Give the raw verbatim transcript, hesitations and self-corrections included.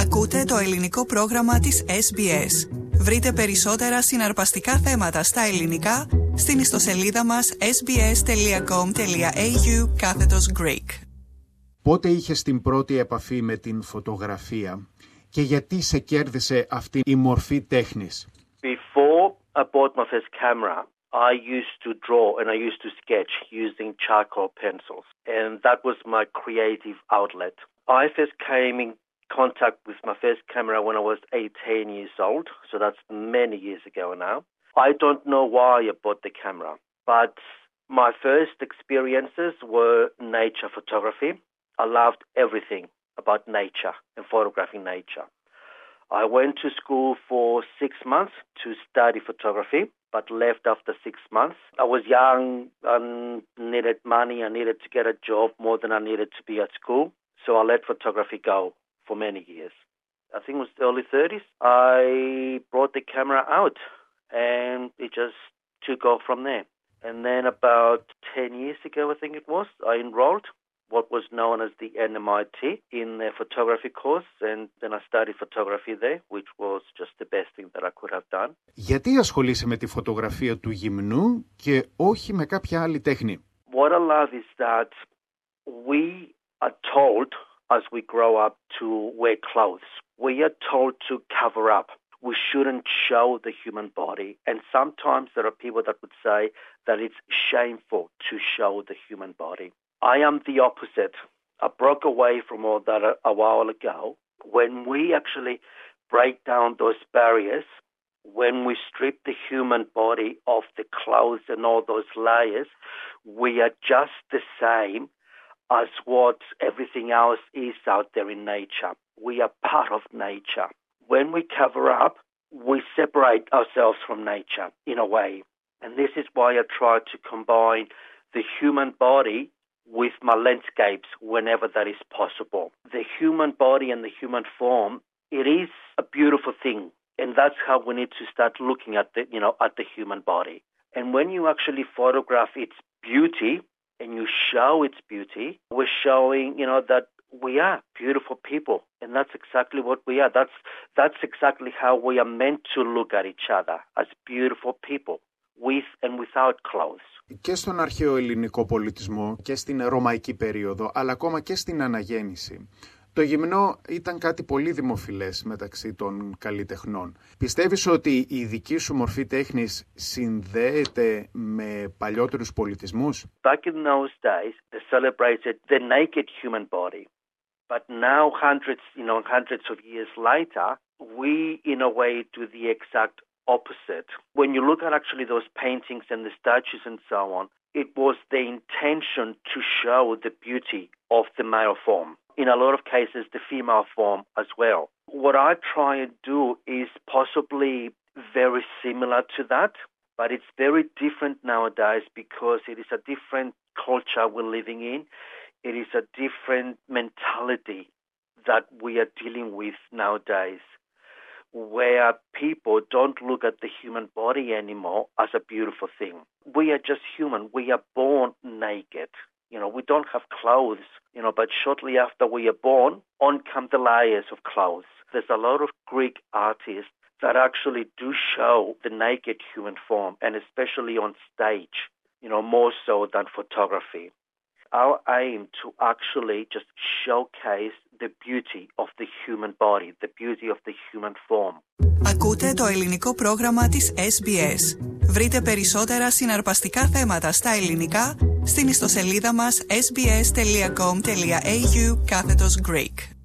Ακούτε το ελληνικό πρόγραμμα της ες μπι ες. Βρείτε περισσότερα συναρπαστικά θέματα στα ελληνικά στην ιστοσελίδα μας ες μπι ες τελεία κομ τελεία έι γιου κάθετος Greek. Πότε είχες την πρώτη επαφή με την φωτογραφία και γιατί σε κέρδισε αυτή η μορφή τέχνης? Before I bought my first camera, I used to draw and I used to sketch using charcoal pencils, and that was my creative outlet. I first came in contact with my first camera when I was eighteen years old, so that's many years ago now. I don't know why I bought the camera, but my first experiences were nature photography. I loved everything about nature and photographing nature. I went to school for six months to study photography, but left after six months. I was young and needed money. I needed to get a job more than I needed to be at school. So I let photography go for many years. I think it was early thirties. I brought the camera out and it just took off from there. And then about ten years ago, I think it was, I enrolled what was known as the N M I T in the photography course, and then I studied photography there, which was just the best thing that I could have done. Γιατί ασχολείσαι με τη φωτογραφία του γυμνού και όχι με κάποια άλλη τέχνη? What I love is that we are told as we grow up to wear clothes. We are told to cover up. We shouldn't show the human body. And sometimes there are people that would say that it's shameful to show the human body. I am the opposite. I broke away from all that a, a while ago. When we actually break down those barriers, when we strip the human body of the clothes and all those layers, we are just the same as what everything else is out there in nature. We are part of nature. When we cover up, we separate ourselves from nature in a way. And this is why I try to combine the human body with my landscapes whenever that is possible. The human body and the human form, it is a beautiful thing. And that's how we need to start looking at the, you know, at the human body. And when you actually photograph its beauty and you show its beauty, we're showing, you know, that we are beautiful people. And that's exactly what we are. That's, that's exactly how we are meant to look at each other, as beautiful people, with and without clothes. Και στον αρχαίο ελληνικό πολιτισμό και στην ρωμαϊκή περίοδο, αλλά ακόμα και στην αναγέννηση, το γυμνό ήταν κάτι πολύ δημοφιλές μεταξύ των καλλιτεχνών. Πιστεύεις ότι η δική σου μορφή τέχνης συνδέεται με παλιότερους πολιτισμούς? Back in those days, they celebrated the naked human body. But now, hundreds, you know, hundreds of years later, we, in a way, do the exact opposite. When you look at actually those paintings and the statues and so on, it was the intention to show the beauty of the male form. In a lot of cases, the female form as well. What I try and do is possibly very similar to that, but it's very different nowadays because it is a different culture we're living in. It is a different mentality that we are dealing with nowadays, where people don't look at the human body anymore as a beautiful thing. We are just human. We are born naked. You know, we don't have clothes, you know, but shortly after we are born, on come the layers of clothes. There's a lot of Greek artists that actually do show the naked human form, and especially on stage, you know, more so than photography. Our aim to actually just showcase the beauty of the human body, the beauty of the human form. Ακούτε το ελληνικό πρόγραμμα της ες μπι ες. Βρείτε περισσότερα συναρπαστικά θέματα στα ελληνικά στην ιστοσελίδα μας ες μπι ες τελεία κομ τελεία έι γιου κάθετος Greek.